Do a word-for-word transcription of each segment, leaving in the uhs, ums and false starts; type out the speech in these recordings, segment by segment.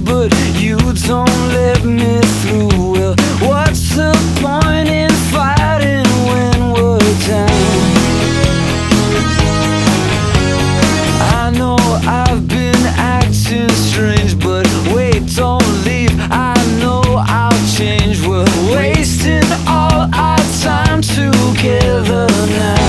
but you don't let me through. Well, what's the point in fighting when we're down? I know I've been acting strange, but wait, don't leave, I know I'll change. We're wasting all our time together now.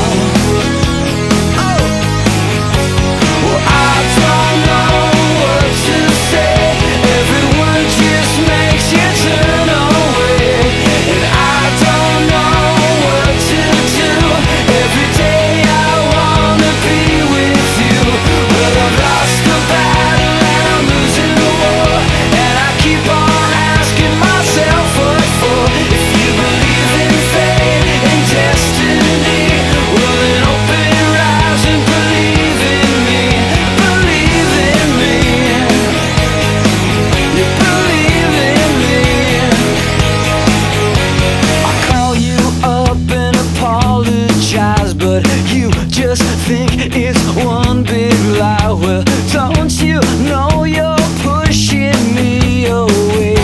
Think it's one big lie. Well, don't you know you're pushing me away?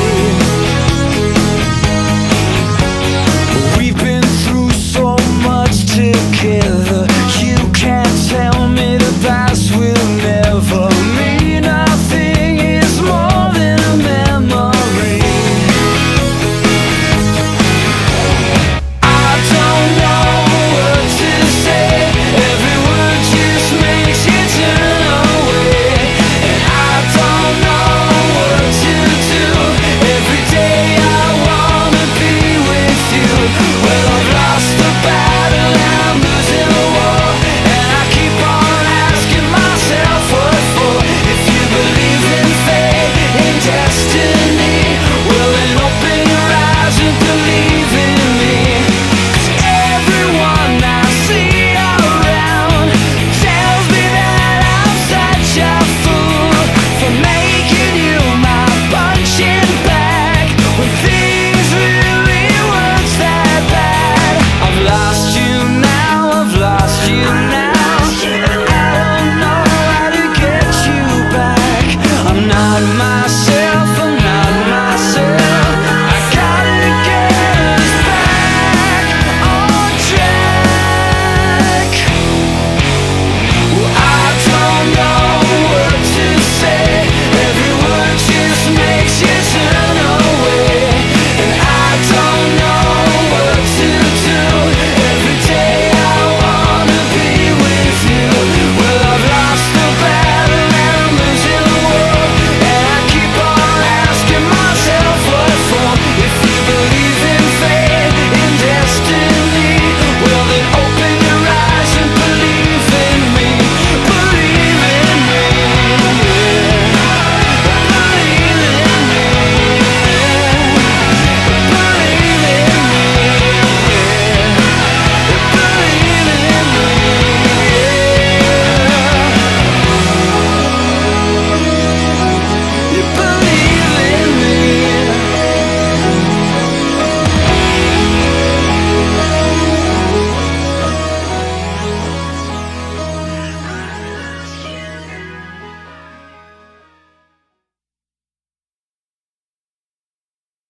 We've been through so much together. You can't tell me the past will never mean nothing is more than a memory. I don't know what to say. Every just makes you turn away, and I don't know what to do. Every day I wanna be with you. Well, I've lost the battle and I'm losing the war, and I keep on asking myself what for. If you believe in fate, in destiny, well then open your eyes and believe in me. 'Cause everyone I see around tells me that I'm such a fool for making you my punching bag when things really weren't that bad. I've lost you now, I've lost you now, and I don't know how to get you back. I'm not myself.